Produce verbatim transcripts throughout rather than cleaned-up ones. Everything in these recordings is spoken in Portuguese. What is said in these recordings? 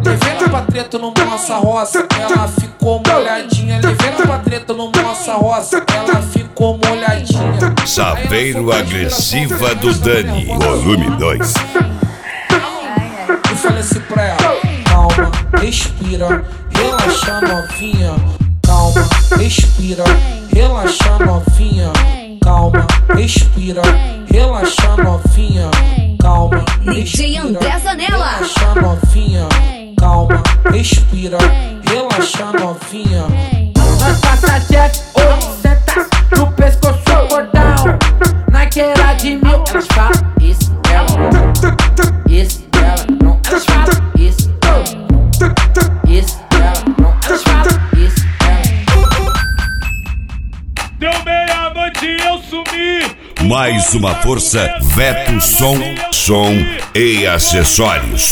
Levei ela pra treta no Nossa Roça, ela ficou molhadinha. Levei ela pra treta no Nossa Roça, ela ficou molhadinha. Chaveiro Agressiva do Dani, volume dois. Eu falei assim pra ela: calma, respira, relaxa novinha. Calma, respira, relaxa novinha. Calma, respira, relaxa novinha. Calma, respira, relaxa novinha. Calma, respira, relaxa novinha. Nós passa check, ou senta no pescoço cordão. Naquela de mil, elas falam isso dela não, isso dela não. Elas falam isso dela não, isso dela não. Elas falam isso dela. Deu meia-noite e eu sumi. Mais uma força, Veto Som, som e acessórios.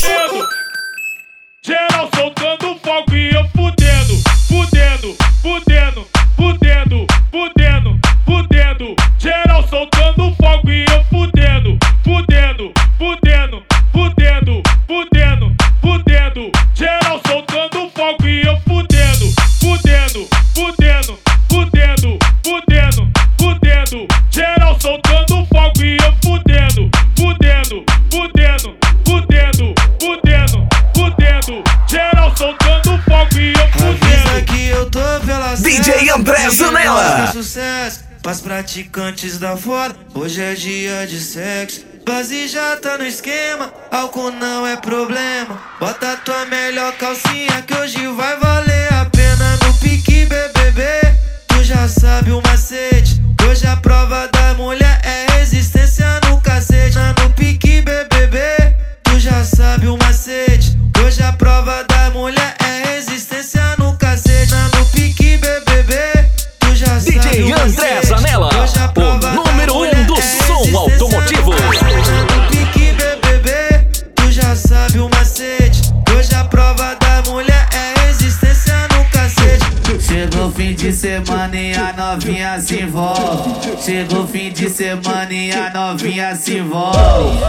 Geral soltando fogo e eu fudendo, fudendo, fudendo, fudendo, fudendo, fudendo. Geral soltando fogo e eu fudendo, fudendo, fudendo, fudendo, fudendo, fudendo. Geral soltando fogo e eu fudendo, fudendo, fudendo, fudendo, fudendo, fudendo. Geral soltando fogo e eu fudendo, fudendo, fudendo, fudendo, fudendo, fudendo. Geral soltando fogo e eu fudendo. Avisa que eu tô pela D J André Zanella. Sucesso pras praticantes da fora. Hoje é dia de sexo. Base já tá no esquema, álcool não é problema. Bota tua melhor calcinha que hoje vai valer a pena. No pique B B B, tu já sabe o macete. Hoje a prova da mulher é resistência no cacete. No pique B B B, tu já sabe o macete. Hoje a prova da mulher é resistência no cacete. No pique B B B, tu já sabe D J André Zanella, o número um do som automotivo. No pique B B B, tu já sabe o macete. Hoje a prova da mulher é resistência no cacete. Chegou o fim de semana e a novinha se envolve. Chegou o fim de semana e a novinha se envolve.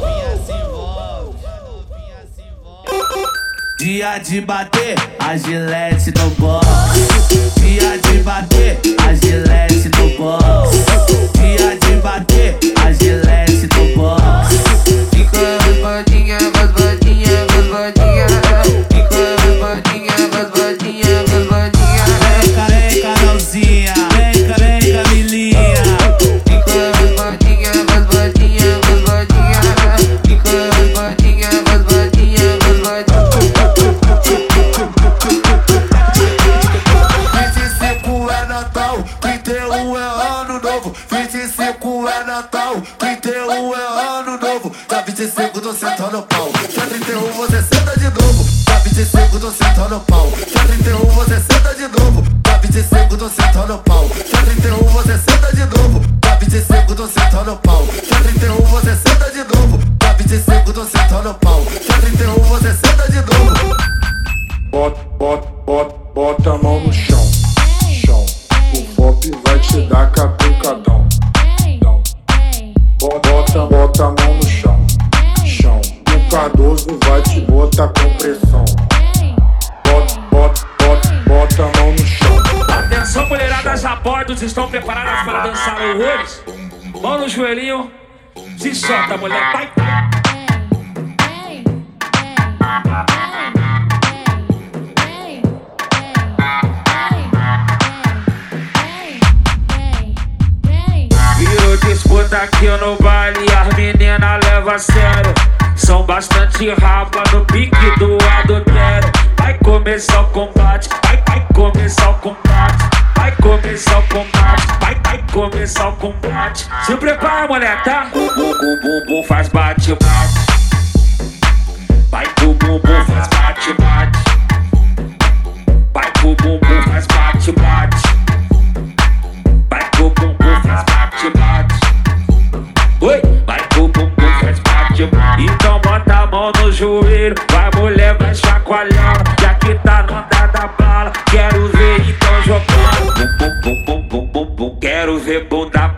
Dia de bater, a gilete no box. Dia de bater, a gilete no box. Dia de bater, a gilete no box. Fica raspadinha, raspadinha, raspadinha. Fica raspadinha, raspadinha, raspadinha. Vem careca, Nalzinha. Vem careca, Milinha. Fica raspadinha, raspadinha, raspadinha. Fica raspadinha, raspadinha, raspadinha. vinte e cinco é Natal, trinta e um é Ano Novo. vinte e cinco é Natal, trinta e um é Ano Novo. Tá vinte e cinco tô sentando no pau. Já trinta e um você senta de novo. Tá vinte e cinco tô sentando no pau. Já trinta e um você senta de novo. Tá vinte e cinco tô sentando no pau. Já trinta e um você senta de novo. Tá vinte e cinco tô sentando no pau. Já trinta e um você senta de novo. Tá vinte e cinco tô sentando no pau. Já trinta e um você senta de novo. Bota, bota, bota, bota a mão no chão, chão. O pop vai te dar catucadão, dão. Bota, bota a mão no chão, chão. O Cardoso vai te botar com pressão. Bota, bota, bota, bota a mão no chão. Atenção, mulheradas a bordo, estão preparadas para dançar horrores? Mão no joelhinho, se solta, mulher, vai. Virou disputa aqui no baile, as meninas levam a sério. São bastante rapa no pique do adultério. Vai começar o combate, vai, vai começar o combate. Vai começar o combate, vai, vai começar o combate. Se prepara, mulher, tá? O bumbum bumbum faz bate, bate. Vai pro bumbum faz bate, bate. Vai pro bumbum faz bate, bate. Vai pro bumbum faz bate, bate. Oi, vai pro bumbum faz bate, bate. Então bota a mão no joelho, vai mulher, vai chacoalhando. Já que tá no andar da bala, quero ver então jogando. Bum bum bum bum bum bum bum. Quero ver bunda